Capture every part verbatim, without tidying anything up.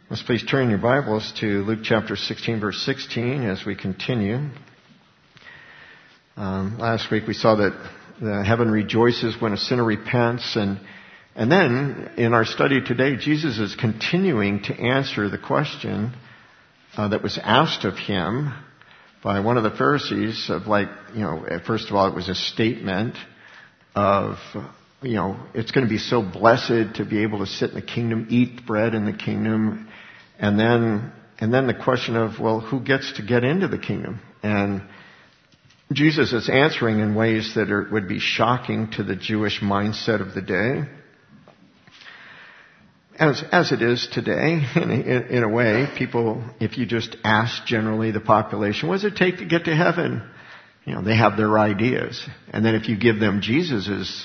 Let's please turn your Bibles to Luke chapter sixteen, verse sixteen, as we continue. Um, last week we saw that the heaven rejoices when a sinner repents, and and then in our study today, Jesus is continuing to answer the question uh, that was asked of him by one of the Pharisees. Of like, you know, first of all, it was a statement of, you know, it's going to be so blessed to be able to sit in the kingdom, eat bread in the kingdom. And then, and then the question of, well, who gets to get into the kingdom? And Jesus is answering in ways that are, would be shocking to the Jewish mindset of the day. As, as it is today, in, in, in a way, people, if you just ask generally the population, what does it take to get to heaven? You know, they have their ideas. And then if you give them Jesus's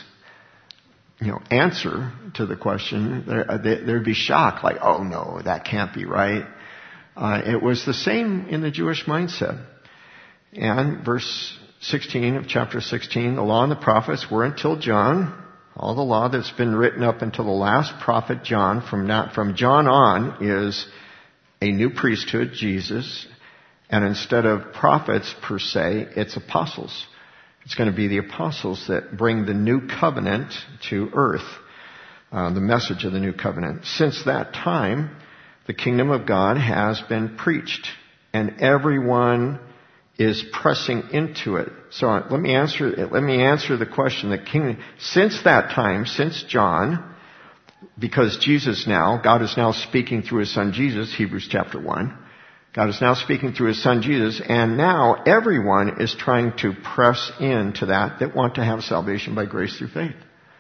you know, answer to the question, there'd be shock, like, oh no, that can't be right. Uh, it was the same in the Jewish mindset. And verse sixteen of chapter sixteen, the law and the prophets were until John. All the law that's been written up until the last prophet John, from not, from John on, is a new priesthood, Jesus. And instead of prophets per se, it's apostles. It's going to be the apostles that bring the new covenant to earth, uh, the message of the new covenant. Since that time, the kingdom of God has been preached, and everyone is pressing into it. So uh, let me answer. Let me answer the question. The kingdom. Since that time, since John, because Jesus now, God is now speaking through His Son Jesus. Hebrews chapter one. God is now speaking through His Son Jesus, and now everyone is trying to press into that that want to have salvation by grace through faith.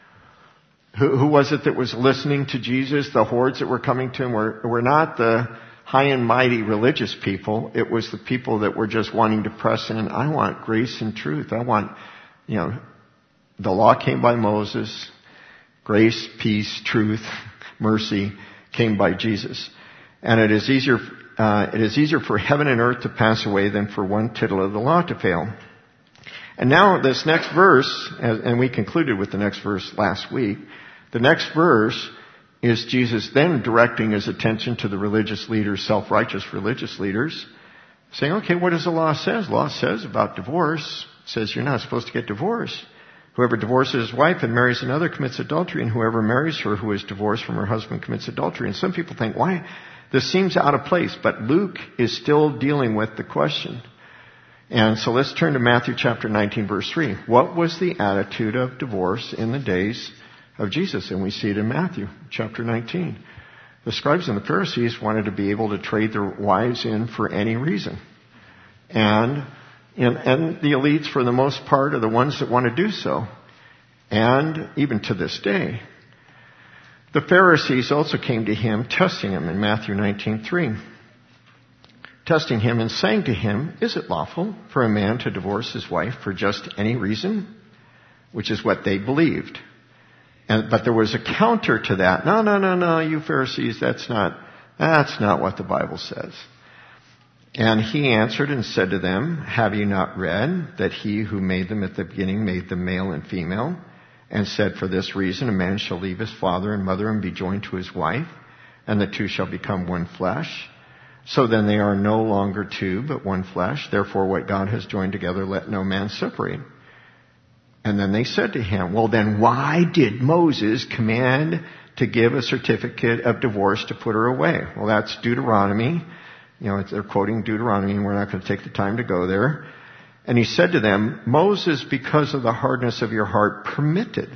Who, who was it that was listening to Jesus? The hordes that were coming to Him were, were not the high and mighty religious people. It was the people that were just wanting to press in. I want grace and truth. I want, you know, the law came by Moses. Grace, peace, truth, mercy came by Jesus. And it is easier Uh, it is easier for heaven and earth to pass away than for one tittle of the law to fail. And now this next verse, and we concluded with the next verse last week, the next verse is Jesus then directing His attention to the religious leaders, self-righteous religious leaders, saying, okay, what does the law say? The law says about divorce. It says you're not supposed to get divorced. Whoever divorces his wife and marries another commits adultery, and whoever marries her who is divorced from her husband commits adultery. And some people think, why? This seems out of place, but Luke is still dealing with the question. And so let's turn to Matthew chapter nineteen, verse three. What was the attitude of divorce in the days of Jesus? And we see it in Matthew chapter nineteen. The scribes and the Pharisees wanted to be able to trade their wives in for any reason. And, and, and the elites, for the most part, are the ones that want to do so. And even to this day. The Pharisees also came to Him, testing Him in Matthew nineteen three. Testing Him and saying to Him, is it lawful for a man to divorce his wife for just any reason? Which is what they believed. And, but there was a counter to that. No, no, no, no, you Pharisees, that's not, that's not what the Bible says. And He answered and said to them, have you not read that He who made them at the beginning made them male and female? And said, for this reason, a man shall leave his father and mother and be joined to his wife, and the two shall become one flesh. So then they are no longer two, but one flesh. Therefore, what God has joined together, let no man separate. And then they said to Him, well, then why did Moses command to give a certificate of divorce to put her away? Well, that's Deuteronomy. You know, they're quoting Deuteronomy, and we're not going to take the time to go there. And He said to them, Moses, because of the hardness of your heart, permitted,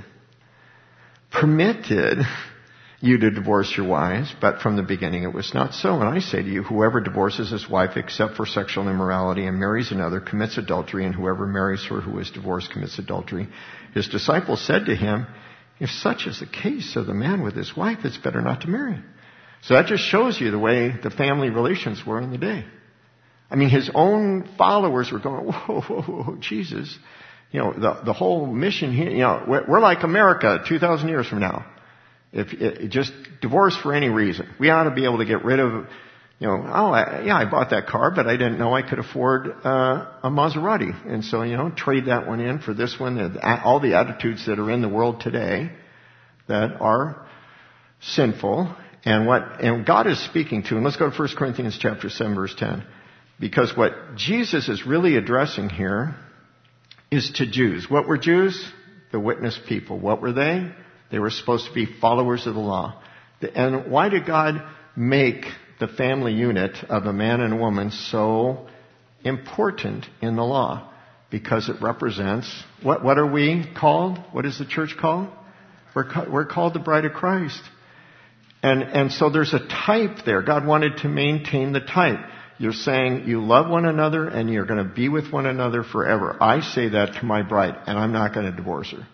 permitted you to divorce your wives, but from the beginning it was not so. And I say to you, whoever divorces his wife except for sexual immorality and marries another commits adultery, and whoever marries her who is divorced commits adultery. His disciples said to Him, if such is the case of the man with his wife, it's better not to marry. So that just shows you the way the family relations were in the day. I mean, His own followers were going, whoa, whoa, whoa, Jesus. You know, the, the whole mission here, you know, we're, we're like America two thousand years from now. If it, just divorce for any reason. We ought to be able to get rid of, you know, oh, I, yeah, I bought that car, but I didn't know I could afford uh, a Maserati. And so, you know, trade that one in for this one. All the attitudes that are in the world today that are sinful And what, and God is speaking to, and let's go to First Corinthians chapter seven, verse ten. Because what Jesus is really addressing here is to Jews. What were Jews? The witness people. What were they? They were supposed to be followers of the law. And why did God make the family unit of a man and a woman so important in the law? Because it represents, what, what are we called? What is the church called? We're, we're called the bride of Christ. And, and so there's a type there. God wanted to maintain the type. You're saying you love one another and you're going to be with one another forever. I say that to my bride, and I'm not going to divorce her.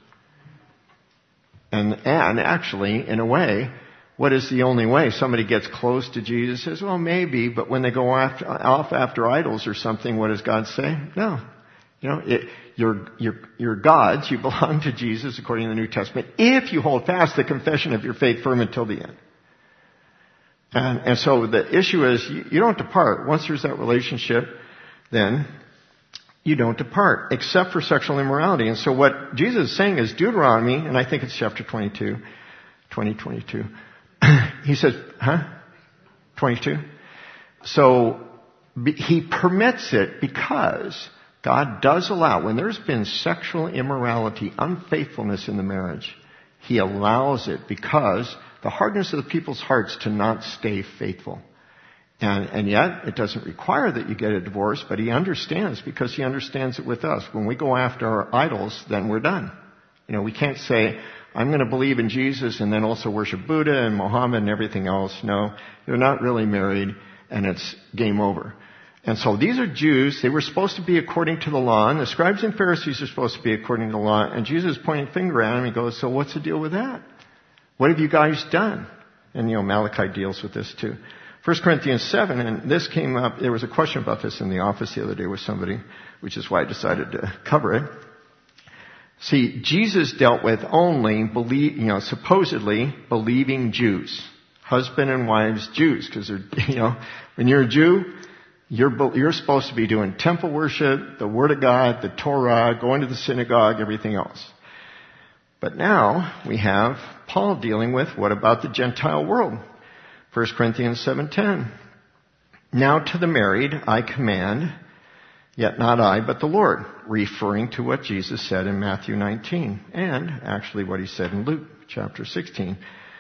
And, and actually, in a way, what is the only way? Somebody gets close to Jesus, says, well, maybe, but when they go after, off after idols or something, what does God say? No. You know, it, you're, you're, you're God's. You belong to Jesus according to the New Testament, if you hold fast the confession of your faith firm until the end. And, and so the issue is you, you don't depart. Once there's that relationship, then you don't depart, except for sexual immorality. And so what Jesus is saying is Deuteronomy, and I think it's chapter twenty-two, twenty, twenty-two. He says, huh? twenty-two? So he permits it because God does allow, when there's been sexual immorality, unfaithfulness in the marriage, he allows it because the hardness of the people's hearts to not stay faithful. And, and yet, it doesn't require that you get a divorce, but he understands because he understands it with us. When we go after our idols, then we're done. You know, we can't say, I'm going to believe in Jesus and then also worship Buddha and Muhammad and everything else. No, they're not really married and it's game over. And so these are Jews. They were supposed to be according to the law, and the scribes and Pharisees are supposed to be according to the law. And Jesus is pointing a finger at him and goes, so what's the deal with that? What have you guys done? And, you know, Malachi deals with this too. First Corinthians seven, and this came up, there was a question about this in the office the other day with somebody, which is why I decided to cover it. See, Jesus dealt with only, believe, you know, supposedly believing Jews. Husband and wives, Jews, because they're, you know, when you're a Jew, you're, you're supposed to be doing temple worship, the Word of God, the Torah, going to the synagogue, everything else. But now we have Paul dealing with, what about the Gentile world? First Corinthians seven ten. Now to the married I command, yet not I, but the Lord, referring to what Jesus said in Matthew nineteen, and actually what he said in Luke chapter sixteen.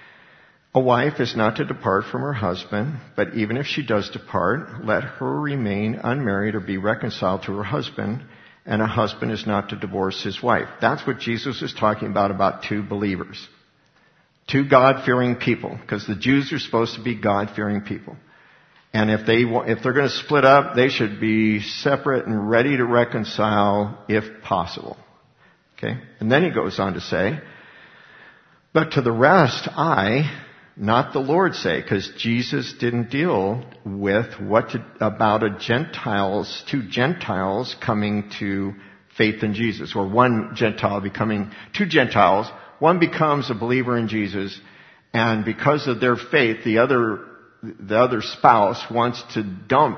A wife is not to depart from her husband, but even if she does depart, let her remain unmarried or be reconciled to her husband, and a husband is not to divorce his wife. That's what Jesus is talking about, about two believers. Two God-fearing people, because the Jews are supposed to be God-fearing people. And if they if they're going to split up, they should be separate and ready to reconcile if possible. Okay? And then he goes on to say, but to the rest I, not the Lord, say, because Jesus didn't deal with what to, about a Gentiles, two Gentiles coming to faith in Jesus, or one Gentile becoming, two Gentiles, one becomes a believer in Jesus, and because of their faith, the other, the other spouse wants to dump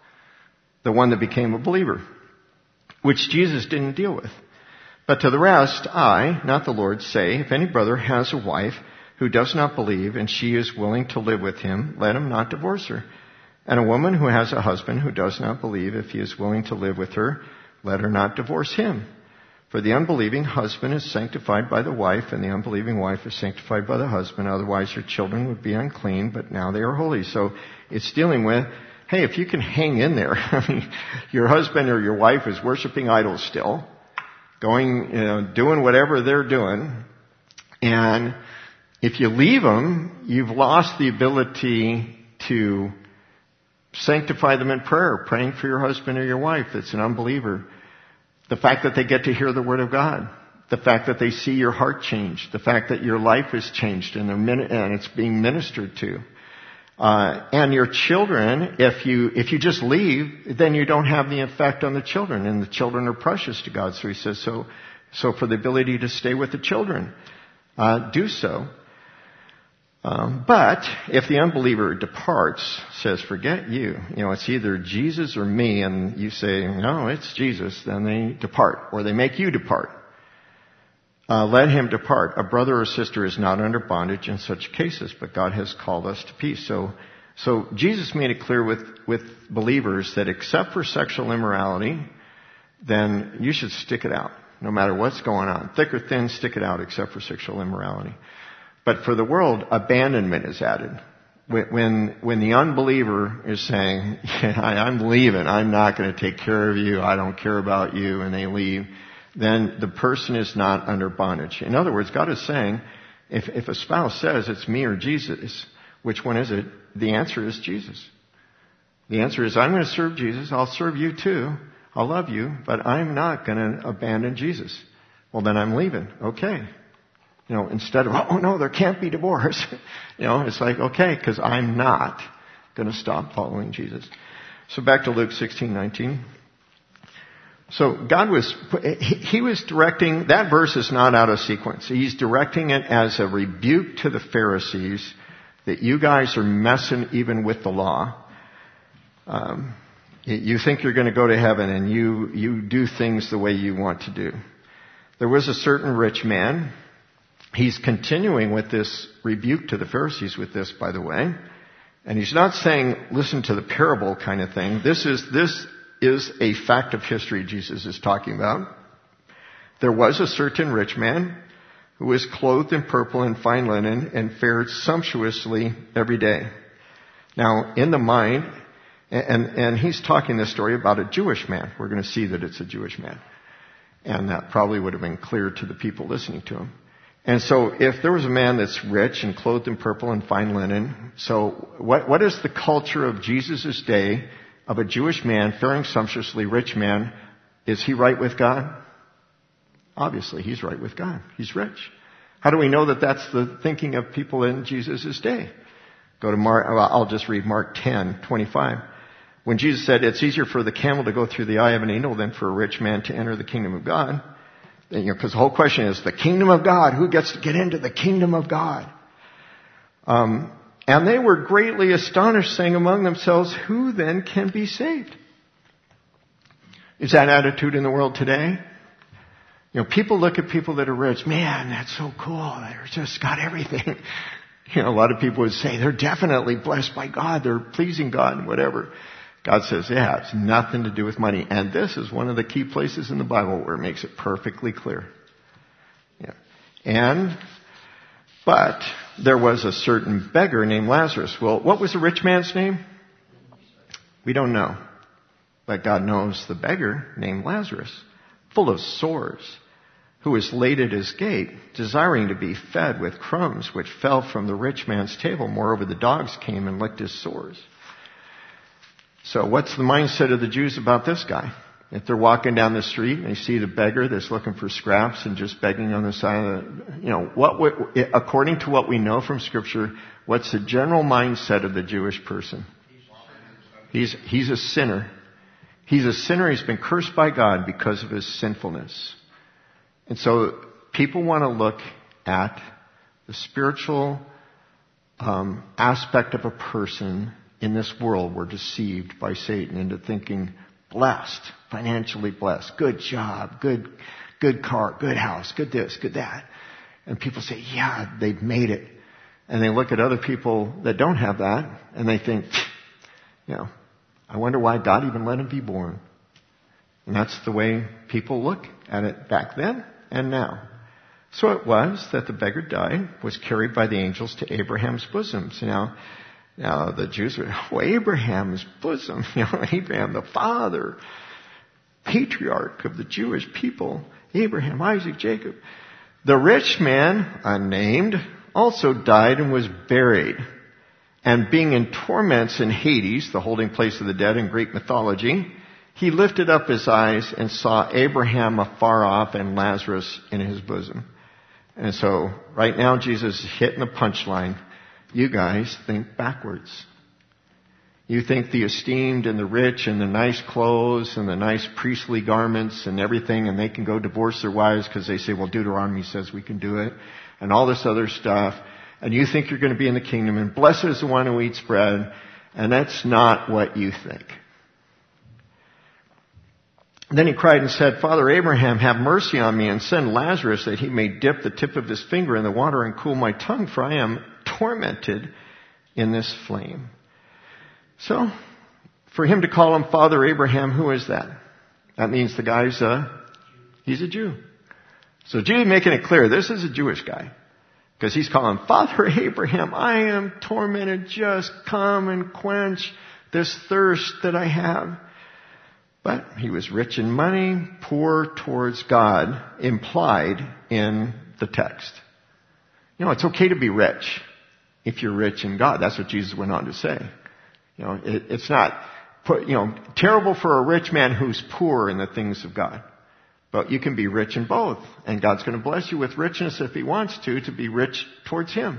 the one that became a believer, which Jesus didn't deal with. But to the rest, I, not the Lord, say, if any brother has a wife who does not believe, and she is willing to live with him, let him not divorce her. And a woman who has a husband who does not believe, if he is willing to live with her, let her not divorce him. For the unbelieving husband is sanctified by the wife, and the unbelieving wife is sanctified by the husband. Otherwise your children would be unclean, but now they are holy. So it's dealing with, hey, if you can hang in there, I mean, your husband or your wife is worshiping idols still, going, you know, doing whatever they're doing, and if you leave them, you've lost the ability to sanctify them in prayer, praying for your husband or your wife that's an unbeliever. The fact that they get to hear the Word of God. The fact that they see your heart change. The fact that your life is changed and, and it's being ministered to. Uh, and your children, if you, if you just leave, then you don't have the effect on the children. And the children are precious to God. So he says, so, so for the ability to stay with the children, uh, do so. Um, but if the unbeliever departs, says, forget you. You know, it's either Jesus or me, and you say, no, it's Jesus, then they depart, or they make you depart. Uh, let him depart. A brother or sister is not under bondage in such cases, but God has called us to peace. So, so Jesus made it clear with, with believers that except for sexual immorality, then you should stick it out, no matter what's going on. Thick or thin, stick it out except for sexual immorality. But for the world, abandonment is added. When, when the unbeliever is saying, yeah, I'm leaving, I'm not going to take care of you, I don't care about you, and they leave, then the person is not under bondage. In other words, God is saying, if, if a spouse says it's me or Jesus, which one is it? The answer is Jesus. The answer is, I'm going to serve Jesus, I'll serve you too, I'll love you, but I'm not going to abandon Jesus. Well, then I'm leaving. Okay. You know, instead of, oh no, there can't be divorce. You know, it's like, okay, because I'm not going to stop following Jesus. So back to Luke sixteen nineteen. So God was, he was directing, that verse is not out of sequence. He's directing it as a rebuke to the Pharisees that you guys are messing even with the law. Um, you think you're going to go to heaven and you, you do things the way you want to do. There was a certain rich man. He's continuing with this rebuke to the Pharisees with this, by the way. And he's not saying, listen to the parable kind of thing. This is, this is a fact of history Jesus is talking about. There was a certain rich man who was clothed in purple and fine linen and fared sumptuously every day. Now, in the mind, and, and he's talking this story about a Jewish man. We're going to see that it's a Jewish man. And that probably would have been clear to the people listening to him. And so if there was a man that's rich and clothed in purple and fine linen, so what, what is the culture of Jesus' day of a Jewish man, faring sumptuously rich man? Is he right with God? Obviously, he's right with God. He's rich. How do we know that that's the thinking of people in Jesus' day? Go to Mark, I'll just read Mark ten twenty-five. When Jesus said, it's easier for the camel to go through the eye of an needle than for a rich man to enter the kingdom of God. You know, because the whole question is the kingdom of God. Who gets to get into the kingdom of God? Um, and they were greatly astonished, saying among themselves, who then can be saved? Is that attitude in the world today? You know, people look at people that are rich. Man, that's so cool. They're just got everything. You know, a lot of people would say they're definitely blessed by God. They're pleasing God and whatever. God says, yeah, it's nothing to do with money. And this is one of the key places in the Bible where it makes it perfectly clear. Yeah. And, but there was a certain beggar named Lazarus. Well, what was the rich man's name? We don't know. But God knows the beggar named Lazarus, full of sores, who was laid at his gate, desiring to be fed with crumbs which fell from the rich man's table. Moreover, the dogs came and licked his sores. So what's the mindset of the Jews about this guy? If they're walking down the street and they see the beggar that's looking for scraps and just begging on the side of the, you know, what would, according to what we know from Scripture, what's the general mindset of the Jewish person? He's, he's a sinner. He's a sinner. He's been cursed by God because of his sinfulness. And so people want to look at the spiritual um, aspect of a person. In this world, we're deceived by Satan into thinking blessed, financially blessed, good job, good, good car, good house, good this, good that. And people say, yeah, they've made it. And they look at other people that don't have that and they think, you know, I wonder why God even let him be born. And that's the way people look at it back then and now. So it was that the beggar died, was carried by the angels to Abraham's bosom. So now, Now, the Jews were, oh, Abraham's bosom, you know, Abraham, the father, patriarch of the Jewish people, Abraham, Isaac, Jacob. The rich man, unnamed, also died and was buried. And being in torments in Hades, the holding place of the dead in Greek mythology, he lifted up his eyes and saw Abraham afar off and Lazarus in his bosom. And so, right now, Jesus is hitting the punchline. You guys think backwards. You think the esteemed and the rich and the nice clothes and the nice priestly garments and everything, and they can go divorce their wives because they say, well, Deuteronomy says we can do it, and all this other stuff. And you think you're going to be in the kingdom, and blessed is the one who eats bread, and that's not what you think. Then he cried and said, Father Abraham, have mercy on me and send Lazarus that he may dip the tip of his finger in the water and cool my tongue, for I am tormented in this flame. So, for him to call him Father Abraham, who is that? That means the guy's a, he's a Jew. So Jesus making it clear, this is a Jewish guy. Because he's calling Father Abraham, I am tormented, just come and quench this thirst that I have. But he was rich in money, poor towards God, implied in the text. You know, it's okay to be rich if you're rich in God. That's what Jesus went on to say. You know, it, it's not, you know, terrible for a rich man who's poor in the things of God. But you can be rich in both. And God's going to bless you with richness if He wants to, to be rich towards Him.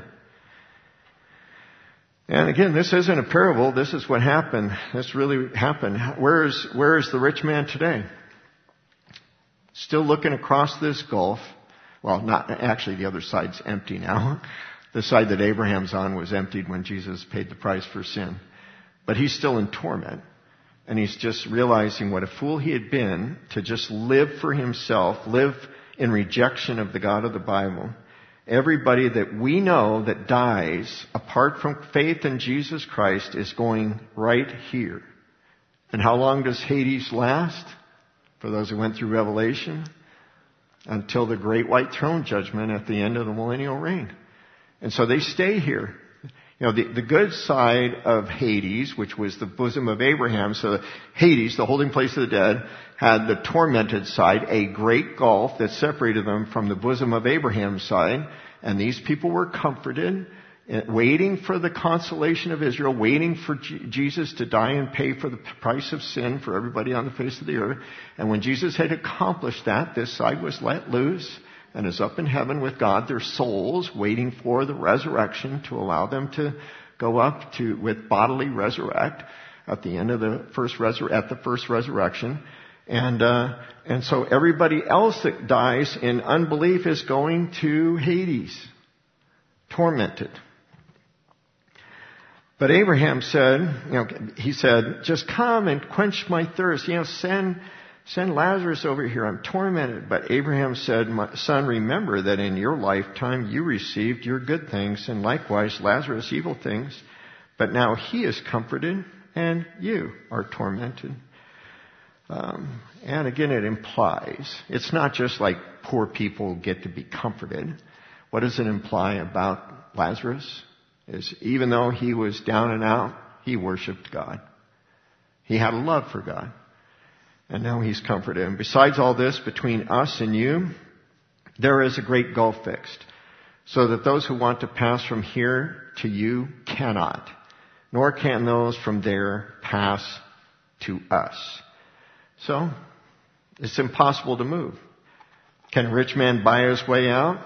And again, this isn't a parable. This is what happened. This really happened. Where is, where is the rich man today? Still looking across this gulf. Well, not, actually the other side's empty now. The side that Abraham's on was emptied when Jesus paid the price for sin. But he's still in torment. And he's just realizing what a fool he had been to just live for himself, live in rejection of the God of the Bible. Everybody that we know that dies apart from faith in Jesus Christ is going right here. And how long does Hades last? For those who went through Revelation, until the great white throne judgment at the end of the millennial reign. And so they stay here. You know, the, the good side of Hades, which was the bosom of Abraham, so Hades, the holding place of the dead, had the tormented side, a great gulf that separated them from the bosom of Abraham's side. And these people were comforted, waiting for the consolation of Israel, waiting for G- Jesus to die and pay for the price of sin for everybody on the face of the earth. And when Jesus had accomplished that, this side was let loose and is up in heaven with God, their souls waiting for the resurrection to allow them to go up to with bodily resurrect at the end of the first resur- at the first resurrection. And uh, and so everybody else that dies in unbelief is going to Hades, tormented. But Abraham said, you know, he said, just come and quench my thirst. You know, send send Lazarus over here. I'm tormented. But Abraham said, my son, remember that in your lifetime you received your good things, and likewise Lazarus evil things. But now he is comforted, and you are tormented. Um, and again, it implies, it's not just like poor people get to be comforted. What does it imply about Lazarus? Is even though he was down and out, he worshiped God. He had a love for God. And now he's comforted. And besides all this, between us and you, there is a great gulf fixed, so that those who want to pass from here to you cannot, nor can those from there pass to us. So, it's impossible to move. Can a rich man buy his way out?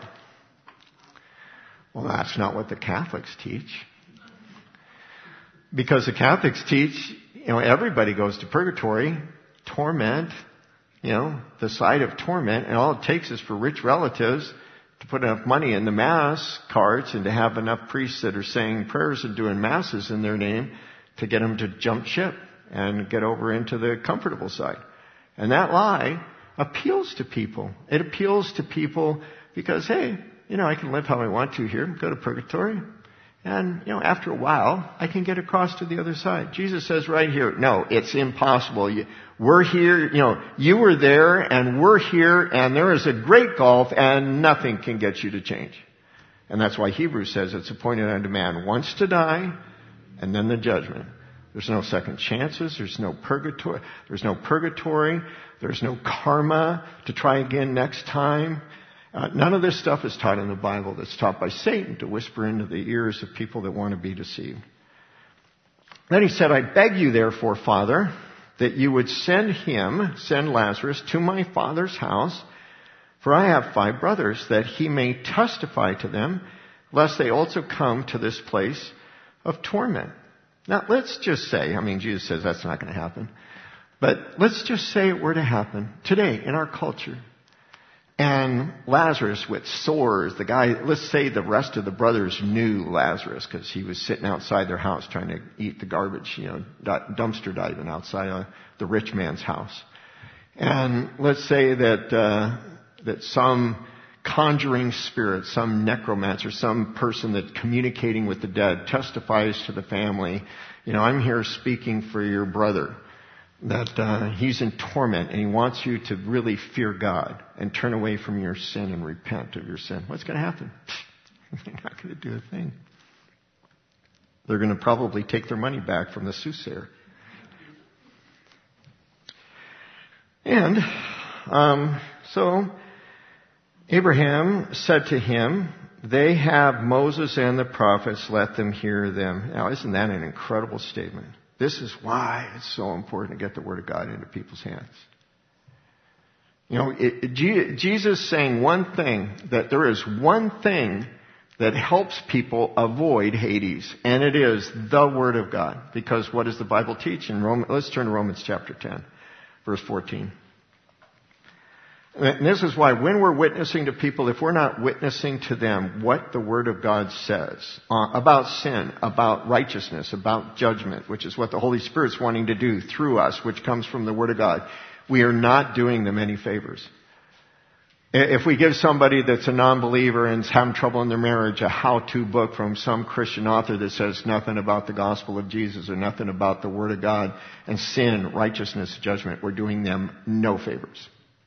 Well, that's not what the Catholics teach. Because the Catholics teach, you know, everybody goes to purgatory, torment, you know, the side of torment, and all it takes is for rich relatives to put enough money in the mass cards and to have enough priests that are saying prayers and doing masses in their name to get them to jump ship and get over into the comfortable side. And that lie appeals to people. It appeals to people because, hey, you know, I can live how I want to here, go to purgatory, and, you know, after a while, I can get across to the other side. Jesus says right here, no, it's impossible. You, we're here, you know, you were there, and we're here, and there is a great gulf, and nothing can get you to change. And that's why Hebrews says it's appointed unto man once to die, and then the judgment. There's no second chances. There's no purgatory. There's no purgatory. There's no karma to try again next time. Uh, none of this stuff is taught in the Bible. That's taught by Satan to whisper into the ears of people that want to be deceived. Then he said, I beg you therefore, Father, that you would send him, send Lazarus, to my father's house, for I have five brothers, that he may testify to them, lest they also come to this place of torment. Now, let's just say, I mean, Jesus says that's not going to happen, but let's just say it were to happen today in our culture. And Lazarus with sores, the guy, let's say the rest of the brothers knew Lazarus because he was sitting outside their house trying to eat the garbage, you know, dumpster diving outside of the rich man's house. And let's say that uh, that some conjuring spirit, some necromancer, some person that's communicating with the dead testifies to the family, you know, I'm here speaking for your brother, that uh, he's in torment and he wants you to really fear God and turn away from your sin and repent of your sin. What's going to happen? They're not going to do a thing. They're going to probably take their money back from the soothsayer. And um, so Abraham said to him, they have Moses and the prophets, let them hear them. Now, isn't that an incredible statement? This is why it's so important to get the Word of God into people's hands. You know, it, it, Jesus saying one thing, that there is one thing that helps people avoid Hades, and it is the Word of God. Because what does the Bible teach? In Romans, let's turn to Romans chapter ten, verse fourteen. And this is why when we're witnessing to people, if we're not witnessing to them what the Word of God says uh, about sin, about righteousness, about judgment, which is what the Holy Spirit's wanting to do through us, which comes from the Word of God, we are not doing them any favors. If we give somebody that's a non-believer and is having trouble in their marriage a how-to book from some Christian author that says nothing about the gospel of Jesus or nothing about the Word of God and sin, righteousness, judgment, we're doing them no favors.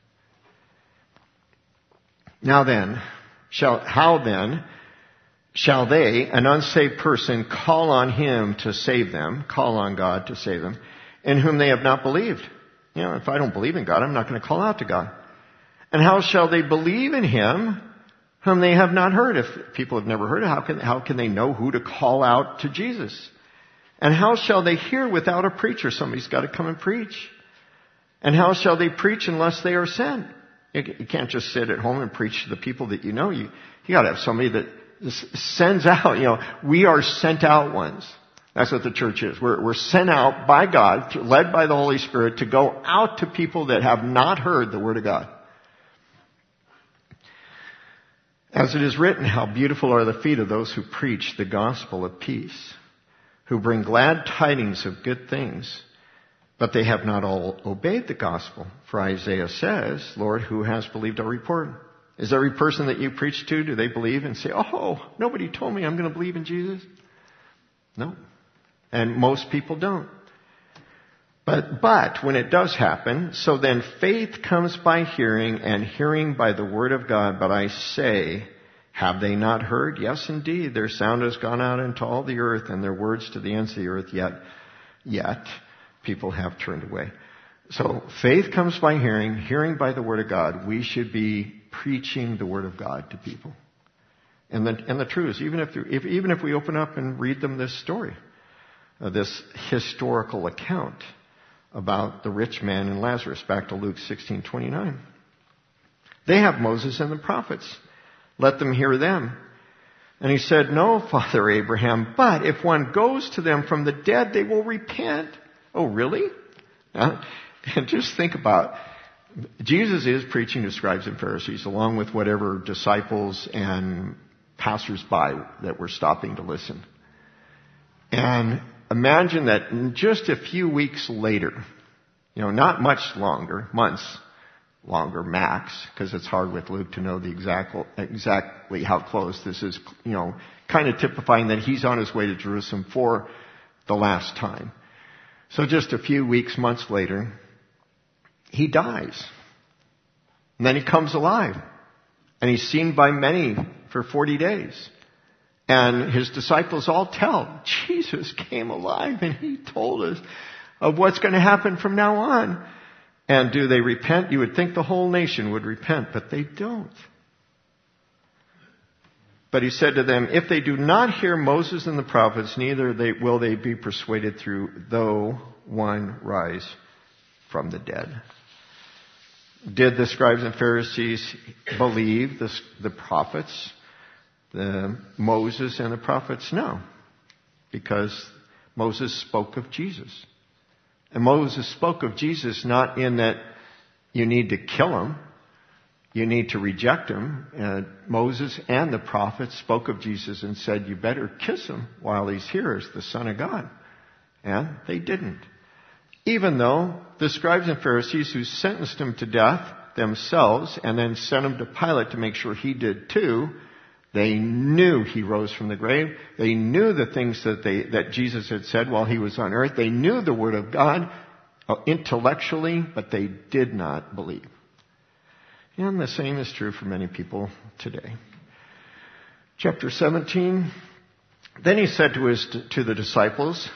Now then, shall, how then shall they, an unsaved person, call on Him to save them, call on God to save them, in whom they have not believed? You know, if I don't believe in God, I'm not going to call out to God. And how shall they believe in Him whom they have not heard? If people have never heard it, how can, how can they know who to call out to Jesus? And how shall they hear without a preacher? Somebody's got to come and preach. And how shall they preach unless they are sent? You can't just sit at home and preach to the people that you know. You, you got to have somebody that sends out. You know, we are sent out ones. That's what the church is. We're, we're sent out by God, led by the Holy Spirit, to go out to people that have not heard the Word of God. As it is written, how beautiful are the feet of those who preach the gospel of peace, who bring glad tidings of good things. But they have not all obeyed the gospel. For Isaiah says, Lord, who has believed our report? Is every person that you preach to, do they believe and say, oh, nobody told me I'm going to believe in Jesus? No. And most people don't. But, but when it does happen, so then faith comes by hearing, and hearing by the word of God. But I say, have they not heard? Yes, indeed. Their sound has gone out into all the earth, and their words to the ends of the earth. Yet, yet, people have turned away. So faith comes by hearing, hearing by the Word of God. We should be preaching the Word of God to people. And the, and the truth is, even if, if, even if we open up and read them this story, uh, this historical account about the rich man and Lazarus, back to Luke sixteen twenty-nine. They have Moses and the prophets. Let them hear them. And he said, no, Father Abraham, but if one goes to them from the dead, they will repent. Oh, really? Uh, and just think about, Jesus is preaching to scribes and Pharisees along with whatever disciples and passers-by that were stopping to listen. And imagine that in just a few weeks later, you know, not much longer, months longer max, because it's hard with Luke to know the exact, exactly how close this is, you know, kind of typifying that he's on his way to Jerusalem for the last time. So just a few weeks, months later, he dies. And then he comes alive. And he's seen by many for forty days. And his disciples all tell, Jesus came alive and he told us of what's going to happen from now on. And do they repent? You would think the whole nation would repent, but they don't. But he said to them, if they do not hear Moses and the prophets, neither they, will they be persuaded through, though one rise from the dead. Did the scribes and Pharisees believe the, the prophets, the Moses and the prophets? No. Because Moses spoke of Jesus. And Moses spoke of Jesus not in that you need to kill him. You need to reject him. Uh, Moses and the prophets spoke of Jesus and said, you better kiss him while he's here as the Son of God. And they didn't. even though the scribes and Pharisees who sentenced him to death themselves and then sent him to Pilate to make sure he did too, they knew he rose from the grave. They knew the things that they, that Jesus had said while he was on earth. They knew the Word of God intellectually, but they did not believe. And the same is true for many people today. Chapter seventeen. Then he said to his, to the disciples,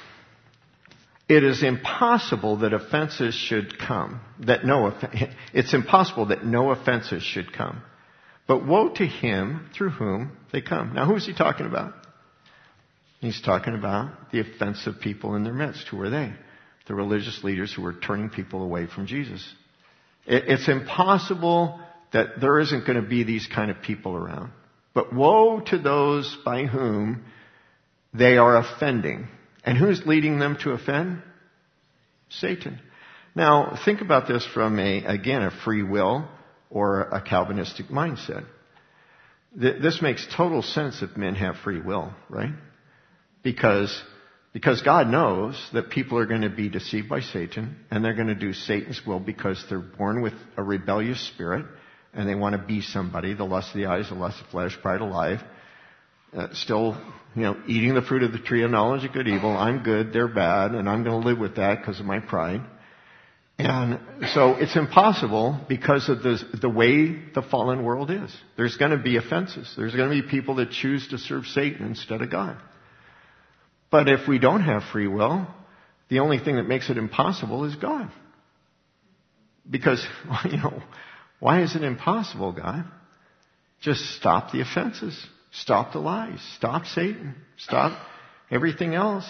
it is impossible that offenses should come, that no, it's impossible that no offenses should come. But woe to him through whom they come. Now who's he talking about? He's talking about the offensive people in their midst. Who are they? The religious leaders who were turning people away from Jesus. It's impossible that there isn't going to be these kind of people around. But woe to those by whom they are offending. And who's leading them to offend? Satan. Now, think about this from a, again, a free will or a Calvinistic mindset. This makes total sense if men have free will, right? Because, because God knows that people are going to be deceived by Satan and they're going to do Satan's will because they're born with a rebellious spirit and they want to be somebody, the lust of the eyes, the lust of the flesh, pride of life. Uh, still, you know, eating the fruit of the tree of knowledge of good and evil. I'm good, they're bad, and I'm going to live with that because of my pride. And so it's impossible because of the, the way the fallen world is. There's going to be offenses. There's going to be people that choose to serve Satan instead of God. But if we don't have free will, the only thing that makes it impossible is God. Because, you know, why is it impossible, God? Just stop the offenses. Stop the lies. Stop Satan. Stop everything else.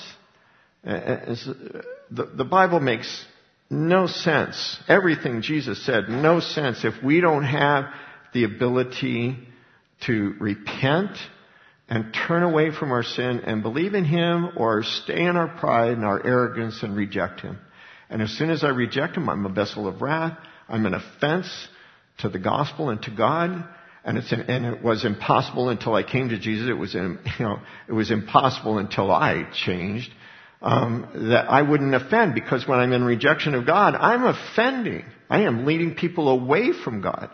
The Bible makes no sense. Everything Jesus said, no sense if we don't have the ability to repent and turn away from our sin and believe in Him or stay in our pride and our arrogance and reject Him. And as soon as I reject Him, I'm a vessel of wrath. I'm an offense to the gospel and to God. And, it's, and it was impossible until I came to Jesus. It was, you know, it was impossible until I changed um, that I wouldn't offend. Because when I'm in rejection of God, I'm offending. I am leading people away from God.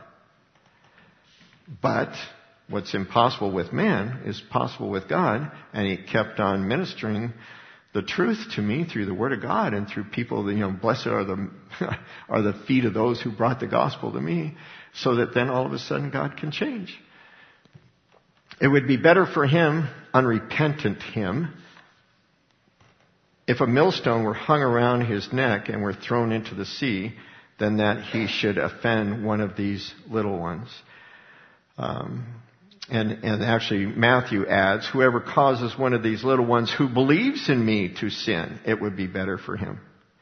But what's impossible with man is possible with God. And He kept on ministering the truth to me through the Word of God and through people. You know, blessed are the are the feet of those who brought the gospel to me. So that then all of a sudden God can change. It would be better for him, unrepentant him, if a millstone were hung around his neck and were thrown into the sea, than that he should offend one of these little ones. Um, and, and actually Matthew adds, whoever causes one of these little ones who believes in me to sin, it would be better for him.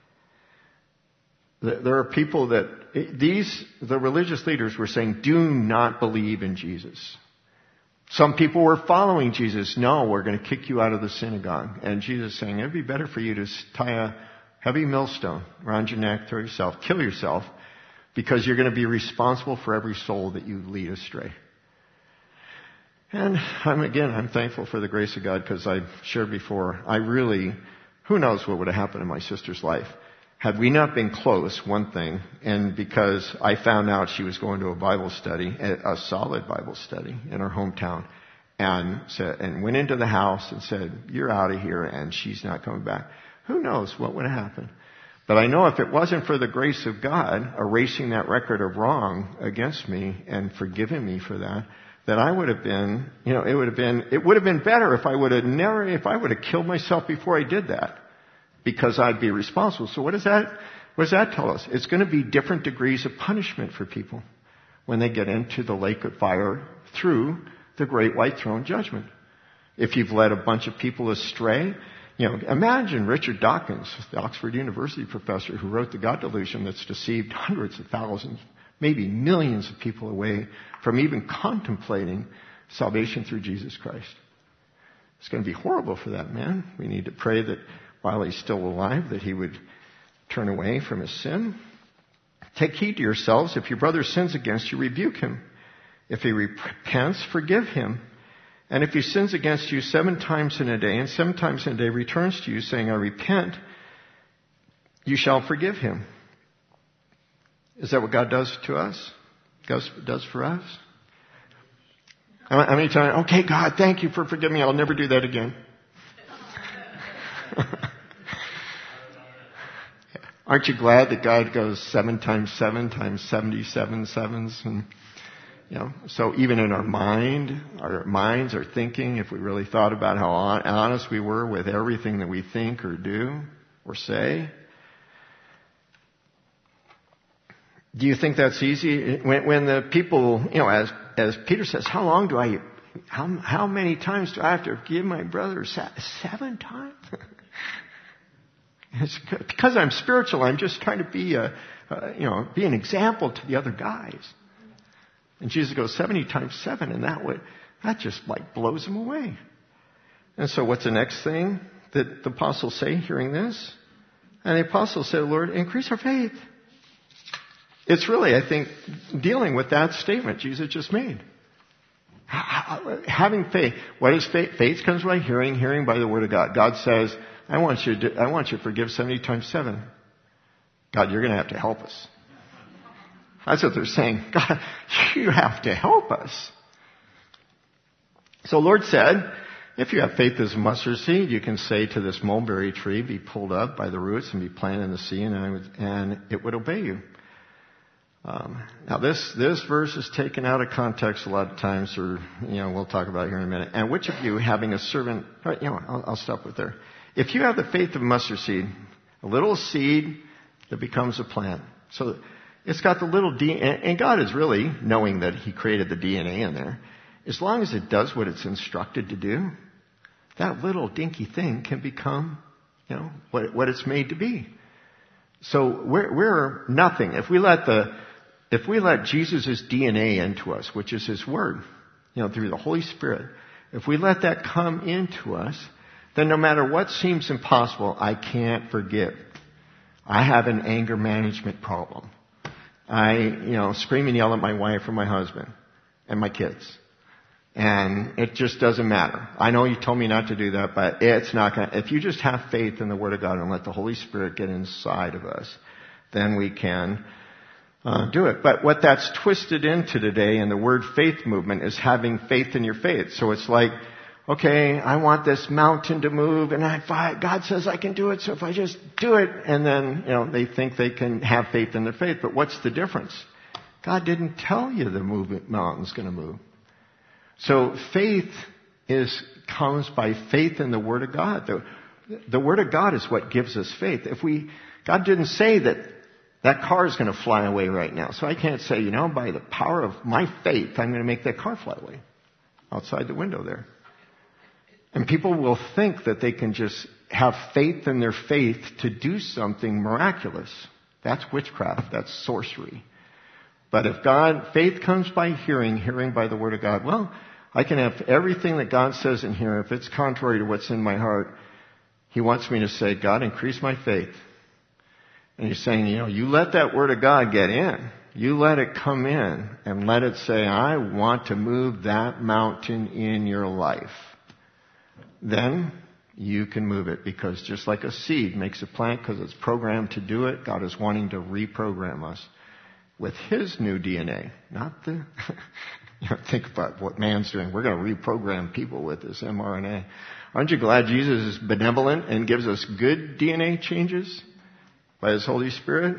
There are people that, these, the religious leaders were saying, do not believe in Jesus. Some people were following Jesus. No, we're going to kick you out of the synagogue. And Jesus is saying, it'd be better for you to tie a heavy millstone around your neck, throw yourself, kill yourself, because you're going to be responsible for every soul that you lead astray. And I'm, again, I'm thankful for the grace of God because I shared before, I really, who knows what would have happened in my sister's life. Had we not been close, one thing, and because I found out she was going to a Bible study, a solid Bible study in her hometown, and said, and went into the house and said, you're out of here, and she's not coming back. Who knows what would have happened? But I know if it wasn't for the grace of God erasing that record of wrong against me and forgiving me for that, that I would have been, you know, it would have been, it would have been better if I would have never, if I would have killed myself before I did that. Because I'd be responsible. So what does that, what does that tell us? It's going to be different degrees of punishment for people when they get into the lake of fire through the great white throne judgment. If you've led a bunch of people astray, you know, imagine Richard Dawkins, the Oxford University professor who wrote The God Delusion that's deceived hundreds of thousands, maybe millions of people away from even contemplating salvation through Jesus Christ. It's going to be horrible for that man. We need to pray that while he's still alive, that he would turn away from his sin. Take heed to yourselves. If your brother sins against you, rebuke him. If he repents, forgive him. And if he sins against you seven times in a day, and seven times in a day returns to you saying, I repent, you shall forgive him. Is that what God does to us? God does for us? How many times, okay, God, thank you for forgiving me. I'll never do that again. Aren't you glad that God goes seven times seven times seventy-seven sevens? And, you know, so even in our mind, our minds, our thinking, if we really thought about how honest we were with everything that we think or do or say, do you think that's easy? When, when the people, you know, as as Peter says, how long do I, how how many times do I have to forgive my brother? Seven times? It's because I'm spiritual, I'm just trying to be a, a, you know, be an example to the other guys. And Jesus goes seventy times seven, and that would, that just like blows him away. And so what's the next thing that the apostles say hearing this? And the apostles say, Lord, increase our faith. It's really, I think, dealing with that statement Jesus just made. Having faith. What is faith? Faith comes by hearing, hearing by the word of God. God says, I want you to, I want you to forgive seventy times seven. God, you're going to have to help us. That's what they're saying. God, you have to help us. So Lord said, if you have faith as a mustard seed, you can say to this mulberry tree, be pulled up by the roots and be planted in the sea, and, I would, and it would obey you. Um, now this, this verse is taken out of context a lot of times, or, you know, we'll talk about it here in a minute. And which of you having a servant, you know, I'll, I'll stop with there. If you have the faith of a mustard seed, a little seed that becomes a plant. So it's got the little D, and God is really knowing that He created the D N A in there. As long as it does what it's instructed to do, that little dinky thing can become, you know, what, what it's made to be. So we're, we're nothing. If we let the, if we let Jesus' D N A into us, which is His Word, you know, through the Holy Spirit, if we let that come into us, then no matter what seems impossible, I can't forgive. I have an anger management problem. I, you know, scream and yell at my wife or my husband and my kids. And it just doesn't matter. I know you told me not to do that, but it's not going to, if you just have faith in the Word of God and let the Holy Spirit get inside of us, then we can uh, do it. But what that's twisted into today in the word faith movement is having faith in your faith. So it's like, okay, I want this mountain to move, and if I, God says I can do it, so if I just do it, and then, you know, they think they can have faith in their faith. But what's the difference? God didn't tell you the move, mountain's going to move. So faith is comes by faith in the Word of God. The, the Word of God is what gives us faith. If we, God didn't say that that car is going to fly away right now. So I can't say, you know, by the power of my faith, I'm going to make that car fly away outside the window there. And people will think that they can just have faith in their faith to do something miraculous. That's witchcraft. That's sorcery. But if God, faith comes by hearing, hearing by the Word of God, well, I can have everything that God says in here. If it's contrary to what's in my heart, He wants me to say, God, increase my faith. And He's saying, you know, you let that Word of God get in. You let it come in and let it say, I want to move that mountain in your life. Then you can move it, because just like a seed makes a plant because it's programmed to do it, God is wanting to reprogram us with His new D N A, not the, you know, think about what man's doing. We're going to reprogram people with this m R N A. Aren't you glad Jesus is benevolent and gives us good D N A changes by His Holy Spirit?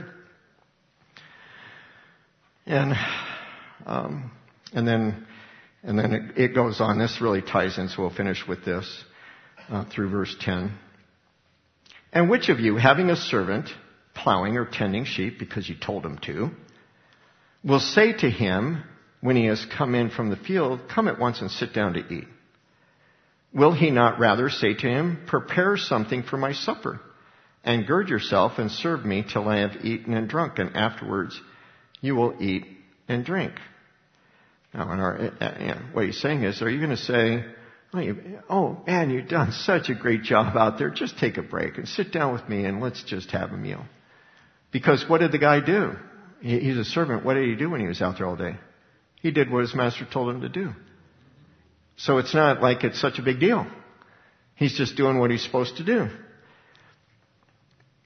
And, um, and then, and then it, it goes on. This really ties in, so we'll finish with this. Uh, through verse ten. And which of you, having a servant plowing or tending sheep because you told him to, will say to him when he has come in from the field, come at once and sit down to eat? Will he not rather say to him, prepare something for my supper, and gird yourself and serve me till I have eaten and drunk, and afterwards you will eat and drink? Now, in our, uh, what he's saying is, are you going to say, oh, man, you've done such a great job out there. Just take a break and sit down with me and let's just have a meal. Because what did the guy do? He's a servant. What did he do when he was out there all day? He did what his master told him to do. So it's not like it's such a big deal. He's just doing what he's supposed to do.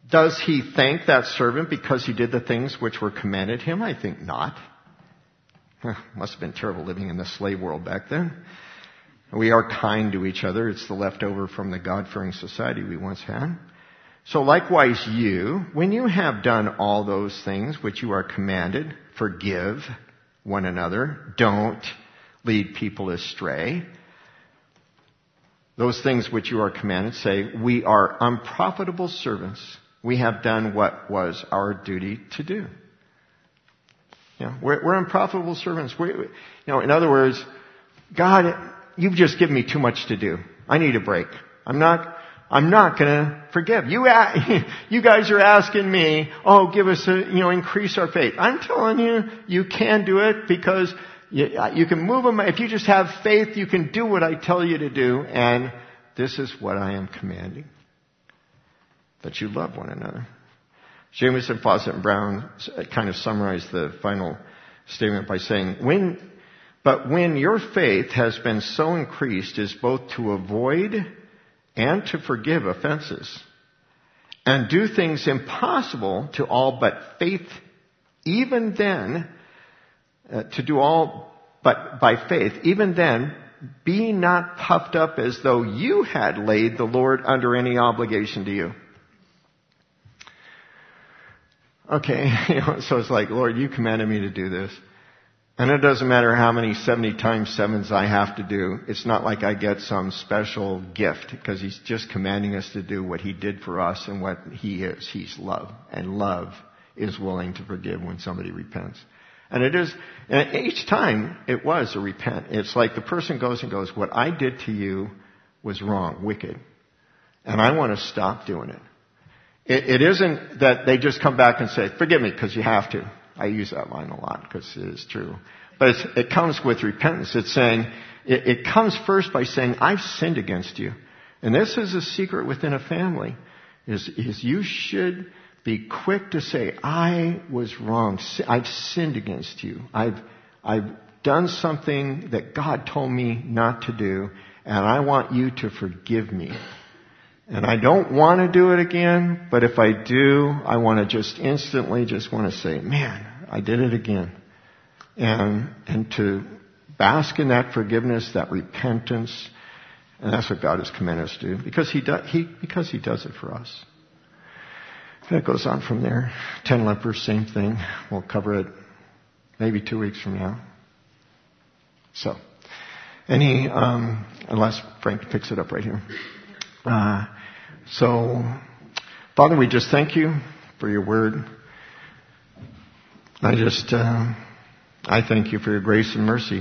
Does he thank that servant because he did the things which were commanded him? I think not. Must have been terrible living in the slave world back then. We are kind to each other. It's the leftover from the God-fearing society we once had. So likewise you, when you have done all those things which you are commanded, forgive one another. Don't lead people astray. Those things which you are commanded, say, we are unprofitable servants. We have done what was our duty to do. You know, we're, we're unprofitable servants. We, you know, in other words, God, you've just given me too much to do. I need a break. I'm not, I'm not gonna forgive. You, you guys are asking me, oh, give us a, you know, increase our faith. I'm telling you, you can do it because you, you can move them. If you just have faith, you can do what I tell you to do. And this is what I am commanding. That you love one another. Jamieson, Fawcett, and Brown kind of summarized the final statement by saying, when, but when your faith has been so increased as both to avoid and to forgive offenses, and do things impossible to all but faith, even then, uh, to do all but by faith, even then, be not puffed up as though you had laid the Lord under any obligation to you. Okay, you know, so it's like, Lord, you commanded me to do this. And it doesn't matter how many seventy times sevens I have to do. It's not like I get some special gift because he's just commanding us to do what he did for us and what he is. He's love. And love is willing to forgive when somebody repents. And it is, and each time it was a repent. It's like the person goes and goes, what I did to you was wrong, wicked. And I want to stop doing it. It, it isn't that they just come back and say, forgive me because you have to. I use that line a lot because it is true. But it's, it comes with repentance. It's saying, it, it comes first by saying, I've sinned against you. And this is a secret within a family, is, is you should be quick to say, I was wrong. I've sinned against you. I've, I've done something that God told me not to do, and I want you to forgive me. And I don't want to do it again, but if I do, I want to just instantly just want to say, man, I did it again. And, and to bask in that forgiveness, that repentance, and that's what God has commanded us to do, because he, do, he, because he does it for us. And it goes on from there. Ten lepers, same thing. We'll cover it maybe two weeks from now. So, any, um, unless Frank picks it up right here. Uh, so, Father, we just thank you for your word. I just, uh, I thank you for your grace and mercy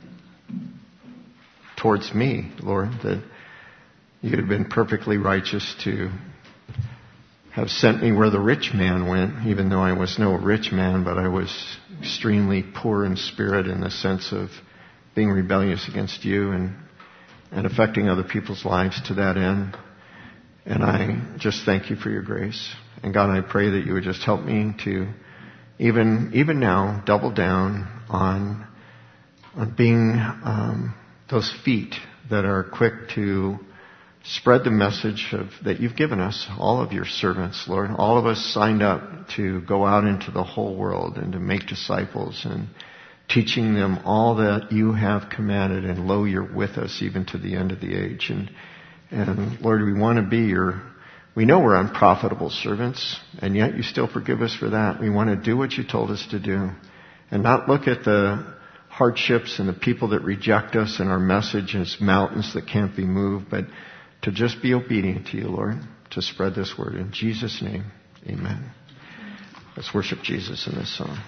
towards me, Lord, that you had been perfectly righteous to have sent me where the rich man went, even though I was no rich man, but I was extremely poor in spirit in the sense of being rebellious against you and and affecting other people's lives to that end. And I just thank you for your grace. And God, I pray that you would just help me to even even now double down on on being um, those feet that are quick to spread the message of that you've given us, all of your servants, Lord. All of us signed up to go out into the whole world and to make disciples and teaching them all that you have commanded, and lo, you're with us even to the end of the age. And, and Lord, we want to be your, we know we're unprofitable servants, and yet you still forgive us for that. We want to do what you told us to do and not look at the hardships and the people that reject us and our message as mountains that can't be moved, but to just be obedient to you, Lord, to spread this word. In Jesus' name, amen. Let's worship Jesus in this song.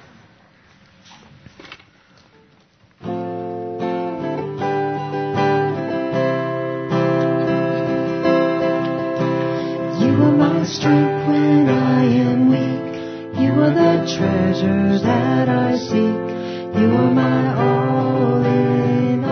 Strength when I am weak, you are the treasure that I seek. You are my all in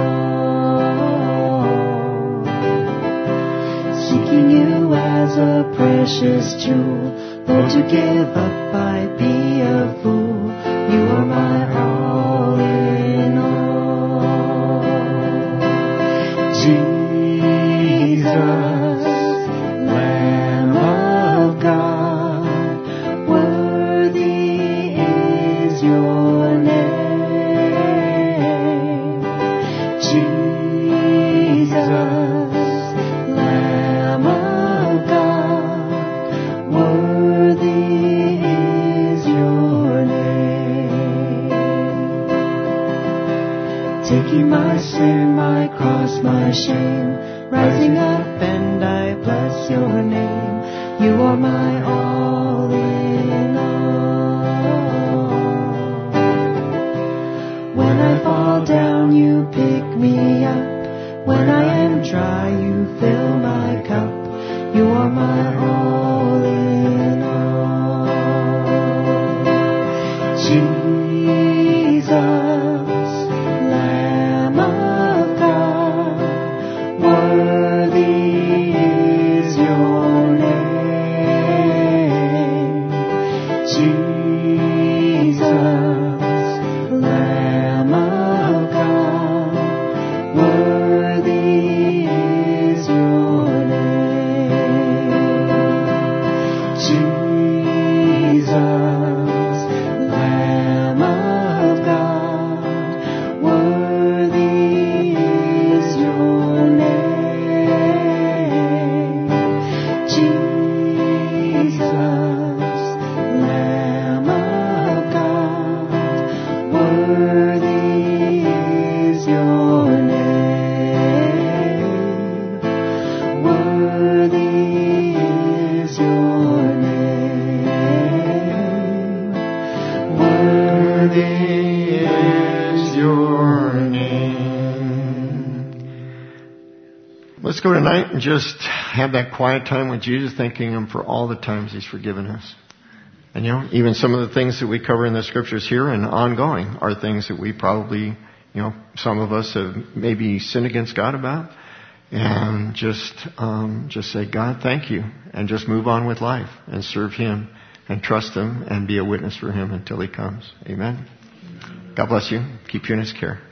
all. Seeking you as a precious jewel, Lord, to give up I'd be a fool. You are my all in all. Jesus, God, was my shame. Rising up and I bless your name. You are my all in all. When I fall down, you pick me up. When I am dry, you fill my cup. You are my all in all. Jesus, Lamb of God, worthy is your name. Jesus, Lamb of God, worthy is your name. Jesus, Lamb of God, worthy is your name. Jesus, Lamb of God, worthy is your name. Worthy is your name. Worthy is your name. Let's go tonight and just have that quiet time with Jesus, thanking Him for all the times He's forgiven us. And you know, even some of the things that we cover in the scriptures here and ongoing are things that we probably, you know, some of us have maybe sinned against God about. And just, um, just say, God, thank you. And just move on with life and serve Him and trust Him and be a witness for Him until He comes. Amen. God bless you. Keep you in His care.